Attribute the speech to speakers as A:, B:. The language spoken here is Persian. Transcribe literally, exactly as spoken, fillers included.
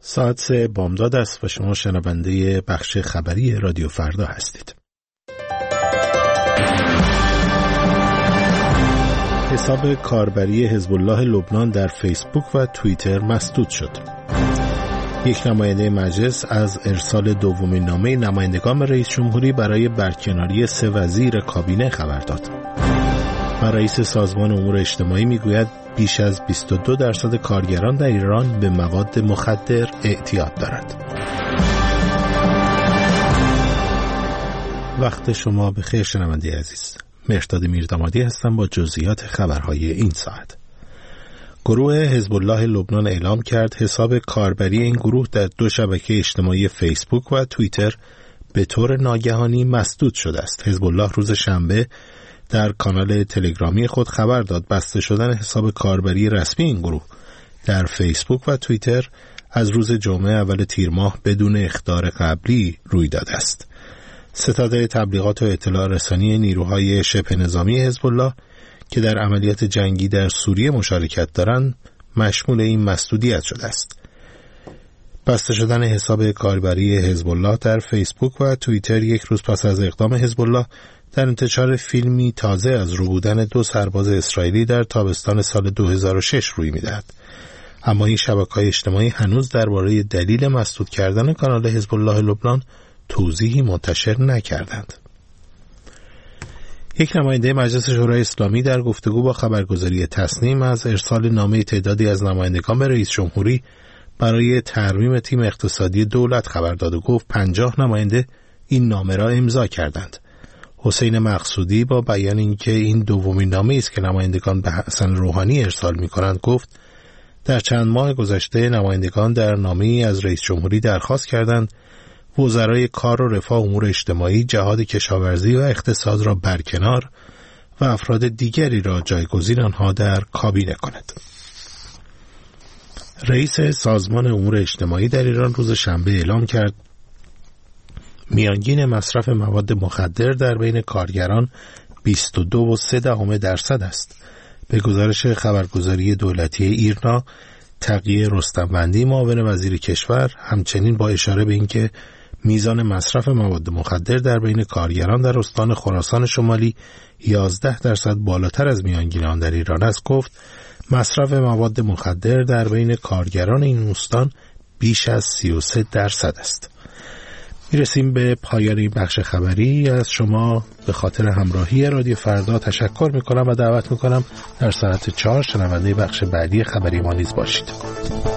A: ساعت سه بامداد است و شما شنونده بخش خبری رادیو فردا هستید. حساب کاربری حزب الله لبنان در فیسبوک و توییتر مسدود شد. یک نماینده مجلس از ارسال دومین نامه نمایندگان به رئیس جمهوری برای برکناری سه وزیر کابینه خبر داد. و رئیس سازمان امور اجتماعی میگوید بیش از بیست و دو درصد کارگران در ایران به مواد مخدر اعتیاد دارند. وقت شما بخیر شنونده عزیز. مهرداد میردامادی هستم با جزئیات خبرهای این ساعت. گروه حزب الله لبنان اعلام کرد حساب کاربری این گروه در دو شبکه اجتماعی فیسبوک و توییتر به طور ناگهانی مسدود شده است. حزب الله روز شنبه در کانال تلگرامی خود خبر داد بسته شدن حساب کاربری رسمی این گروه در فیسبوک و توییتر از روز جمعه اول تیر ماه بدون اخطار قبلی روی داده است. ستاد تبلیغات و اطلاع رسانی نیروهای شبه نظامی حزب الله که در عملیات جنگی در سوریه مشارکت دارند مشمول این مسدودیت شده است. بسته شدن حساب کاربری حزب الله در فیسبوک و توییتر یک روز پس از اقدام حزب الله در انتشار فیلمی تازه از روبودن دو سرباز اسرائیلی در تابستان سال دو هزار و شش روی می‌دهد. اما این شبکه‌های اجتماعی هنوز درباره دلیل مسدود کردن کانال حزب الله لبنان توضیحی منتشر نکردند. یک نماینده مجلس شورای اسلامی در گفتگو با خبرگزاری تصنیم از ارسال نامه تعدادی از نمایندگان به رئیس جمهوری برای ترمیم تیم اقتصادی دولت خبر داد و گفت پنجاه نماینده این نامه را امضا کردند. حسین مقصودی با بیان اینکه این دومین نامه است که نمایندگان به حسن روحانی ارسال می‌کنند گفت در چند ماه گذشته نمایندگان در نامه‌ای از رئیس جمهوری درخواست کردند وزرای کار و رفاه امور اجتماعی، جهاد کشاورزی و اقتصاد را برکنار و افراد دیگری را جایگزین آنها در کابینه کند. رئیس سازمان امور اجتماعی در ایران روز شنبه اعلام کرد میانگین مصرف مواد مخدر در بین کارگران بیست و دو و سه دهم درصد است. به گزارش خبرگزاری دولتی ایرنا، تقیه رستم‌بندی معاون وزیر کشور همچنین با اشاره به اینکه میزان مصرف مواد مخدر در بین کارگران در استان خراسان شمالی یازده درصد بالاتر از میانگین آن در ایران است گفت مصرف مواد مخدر در بین کارگران این استان بیش از سی و سه درصد است. میرسیم به پایان این بخش خبری. از شما به خاطر همراهی رادیو فردا تشکر میکنم و دعوت میکنم در ساعت چهار شنونده بخش بعدی خبری ما نیز باشید.